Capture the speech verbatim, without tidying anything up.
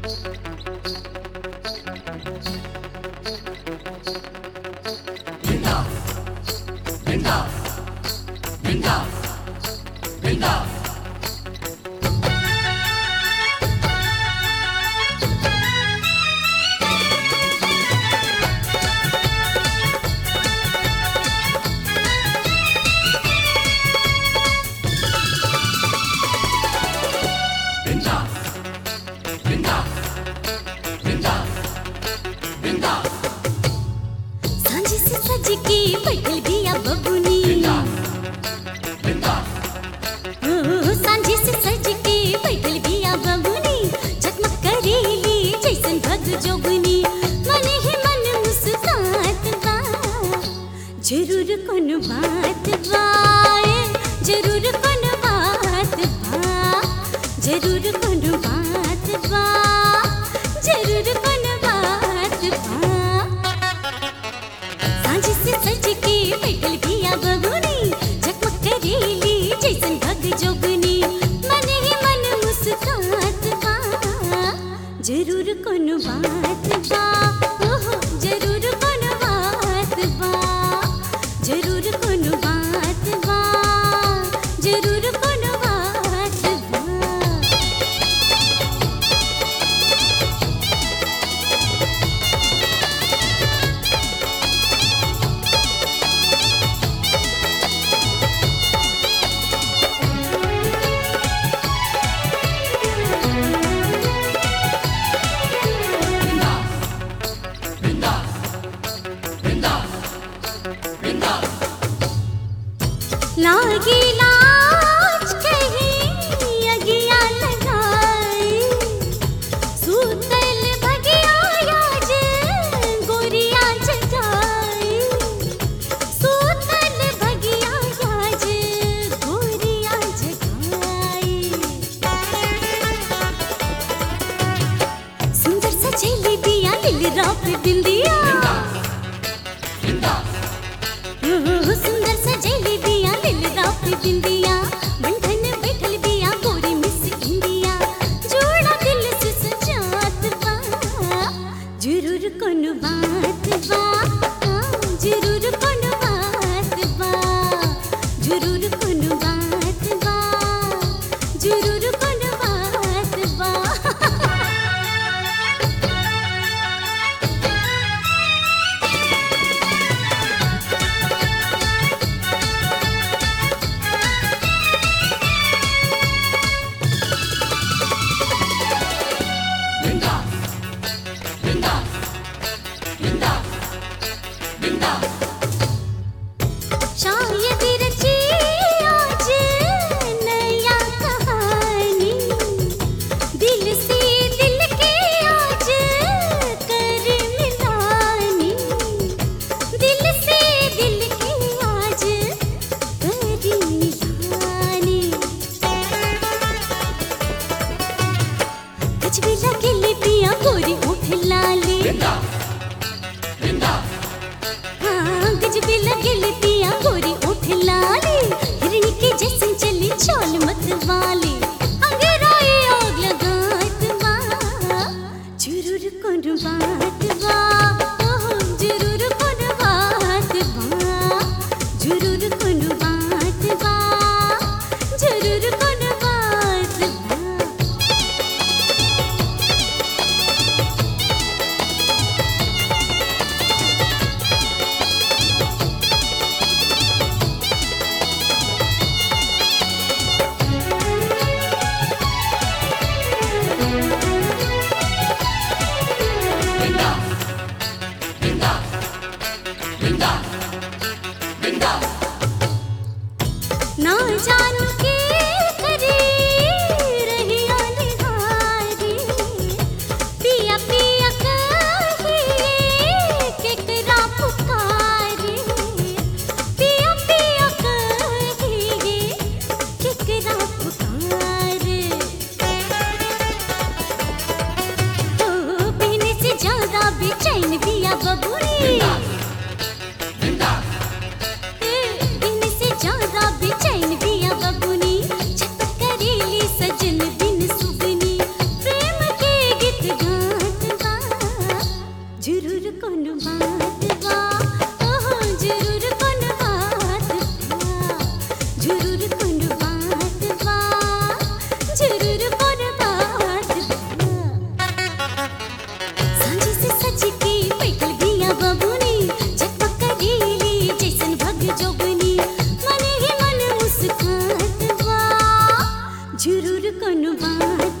सांझी से सज के बैठल बिया बबुनी, सांझी से सज के बैठल बिया बबुनी, जगमग करेली जैसन भग जोगनी, मन ही मन मुस्कात बा, जरूर कोनो बात बा, जरूर कोनो बात बा, जरूर कोनो बात बा, जरूर कोनो बात बा। सांझी से सज के बैठल बिया बबुनी, जगमग करेली जैसन भग जोगनी, मन ही मन मुस्कात बा, जरूर कोनो बात बा, ओहो जरूर कोनो बात बा, जरूर कोनो बात बा, जरूर कोनो बात बा। लागी लाज कहीं अगिया लगाई, सूतल भगिया याज गोरिया जगाई, सूतल भगिया याज गोरिया जगाई। सुंदर सजेली बिया लीलरा पे बिंदिया, सुंदर सजेली बिया लीलरा पे बिंदिया, बंधन बैठल बिया गोरी मिस इंडिया, जोड़ा दिल से सजात बा, जरूर कोनो बात बा, जरूर कोनो बात बा, जरूर कोनो बात बा, जरूर कोनो बात बा। शायद रची आज नया कहानी, दिल से दिल के आज कर मिलानी, दिल से दिल के आज कर मिलानी। कुछ भी लगे ले पिया गोरी उठ लाली, हाँ गजबे लगे ले पिया गोरी उठ लाली, हिरनी के जैसन चली चाल मत वाली, अंगेराई आग लगात बा, जरूर कोनो बात बा, ओहो जरूर कोनो बात बा, जरूर कोनो बात बा, जरूर कोनो बात बा। जरूर कोनो बात